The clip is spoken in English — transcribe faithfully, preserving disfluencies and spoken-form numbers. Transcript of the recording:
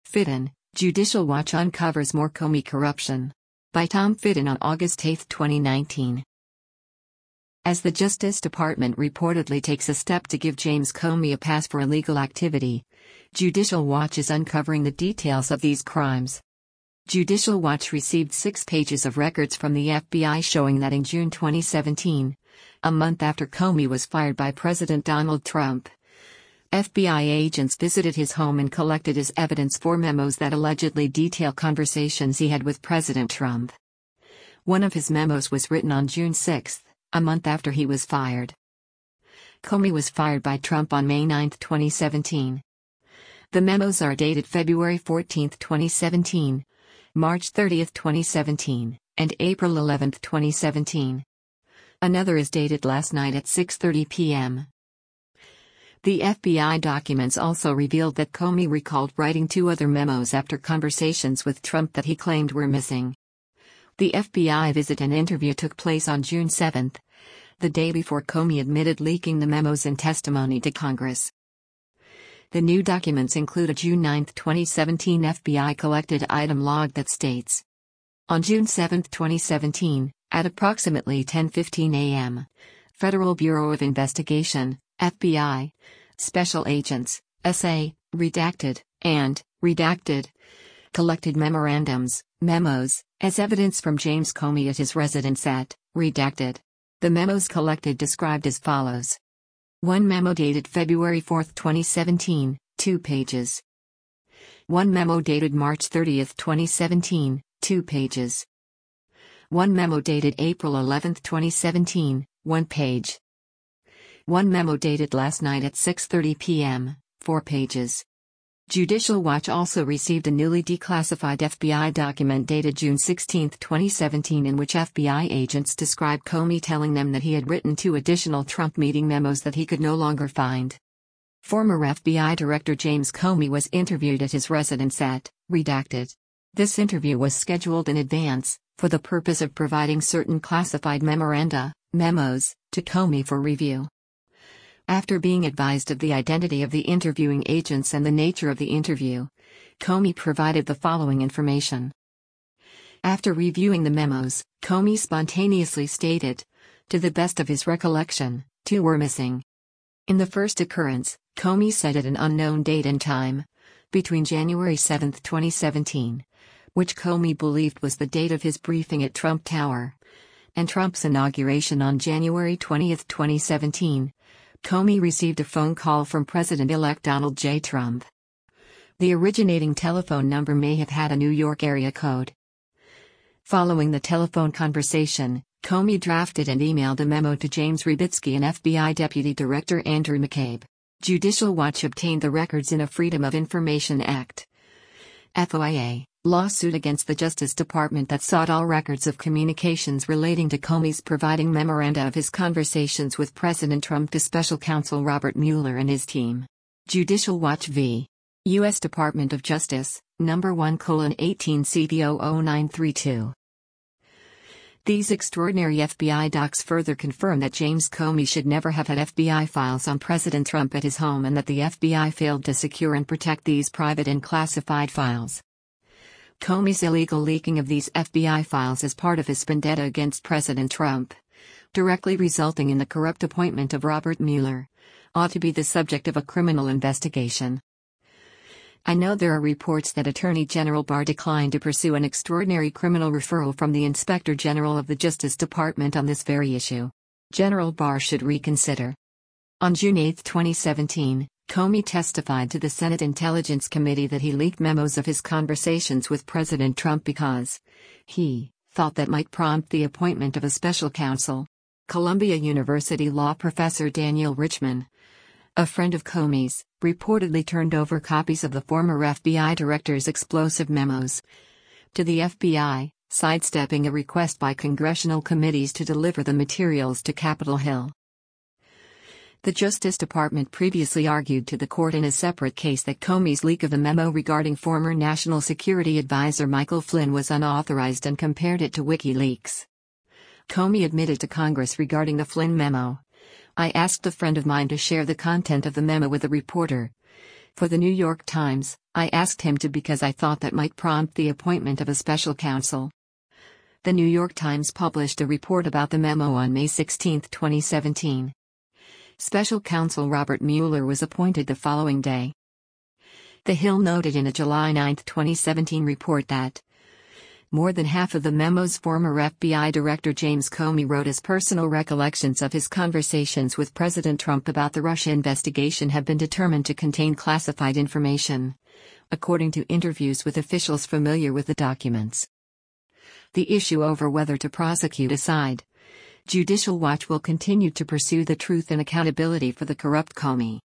Fitton, Judicial Watch uncovers more Comey corruption. By Tom Fitton on August eighth, twenty nineteen. As the Justice Department reportedly takes a step to give James Comey a pass for illegal activity, Judicial Watch is uncovering the details of these crimes. Judicial Watch received six pages of records from the F B I showing that in June twenty seventeen, a month after Comey was fired by President Donald Trump, F B I agents visited his home and collected his evidence for memos that allegedly detail conversations he had with President Trump. One of his memos was written on June sixth, a month after he was fired. Comey was fired by Trump on May ninth, twenty seventeen. The memos are dated February fourteenth, twenty seventeen, March thirtieth, twenty seventeen, and April eleventh, twenty seventeen. Another is dated last night at six thirty p m The F B I documents also revealed that Comey recalled writing two other memos after conversations with Trump that he claimed were missing. The F B I visit and interview took place on June seventh, the day before Comey admitted leaking the memos in testimony to Congress. The new documents include a June ninth, twenty seventeen F B I collected item log that states, on June seventh, twenty seventeen, at approximately ten fifteen a m, Federal Bureau of Investigation, F B I, Special Agents, S A, redacted, and, redacted, collected memorandums, memos, as evidence from James Comey at his residence at, redacted. The memos collected described as follows. One memo dated February fourth, twenty seventeen, two pages. One memo dated March thirtieth, twenty seventeen, two pages. One memo dated April eleventh, twenty seventeen, one page. One memo dated last night at six thirty p m, four pages. Judicial Watch also received a newly declassified F B I document dated June sixteenth, twenty seventeen in which F B I agents described Comey telling them that he had written two additional Trump meeting memos that he could no longer find. Former F B I Director James Comey was interviewed at his residence at, redacted. This interview was scheduled in advance, for the purpose of providing certain classified memoranda, memos, to Comey for review. After being advised of the identity of the interviewing agents and the nature of the interview, Comey provided the following information. After reviewing the memos, Comey spontaneously stated, to the best of his recollection, two were missing. In the first occurrence, Comey said at an unknown date and time, between January seventh, twenty seventeen, which Comey believed was the date of his briefing at Trump Tower, and Trump's inauguration on January twentieth, twenty seventeen, Comey received a phone call from President-elect Donald J. Trump. The originating telephone number may have had a New York area code. Following the telephone conversation, Comey drafted and emailed a memo to James Rybitsky and F B I Deputy Director Andrew McCabe. Judicial Watch obtained the records in a Freedom of Information Act (F O I A) lawsuit against the Justice Department that sought all records of communications relating to Comey's providing memoranda of his conversations with President Trump to Special Counsel Robert Mueller and his team. Judicial Watch v. U S Department of Justice, number one colon eighteen C V zero zero nine three two. These extraordinary F B I docs further confirm that James Comey should never have had F B I files on President Trump at his home and that the F B I failed to secure and protect these private and classified files. Comey's illegal leaking of these F B I files as part of his vendetta against President Trump, directly resulting in the corrupt appointment of Robert Mueller, ought to be the subject of a criminal investigation. I know there are reports that Attorney General Barr declined to pursue an extraordinary criminal referral from the Inspector General of the Justice Department on this very issue. General Barr should reconsider. On June eighth, twenty seventeen, Comey testified to the Senate Intelligence Committee that he leaked memos of his conversations with President Trump because he thought that might prompt the appointment of a special counsel. Columbia University law professor Daniel Richman, a friend of Comey's, reportedly turned over copies of the former F B I director's explosive memos to the F B I, sidestepping a request by congressional committees to deliver the materials to Capitol Hill. The Justice Department previously argued to the court in a separate case that Comey's leak of a memo regarding former National Security Advisor Michael Flynn was unauthorized and compared it to WikiLeaks. Comey admitted to Congress regarding the Flynn memo. I asked a friend of mine to share the content of the memo with a reporter for the New York Times, I asked him to because I thought that might prompt the appointment of a special counsel. The New York Times published a report about the memo on May sixteenth, twenty seventeen. Special counsel Robert Mueller was appointed the following day. The Hill noted in a July ninth, twenty seventeen report that more than half of the memo's former F B I Director James Comey wrote as personal recollections of his conversations with President Trump about the Russia investigation have been determined to contain classified information, according to interviews with officials familiar with the documents. The issue over whether to prosecute aside, Judicial Watch will continue to pursue the truth and accountability for the corrupt Comey.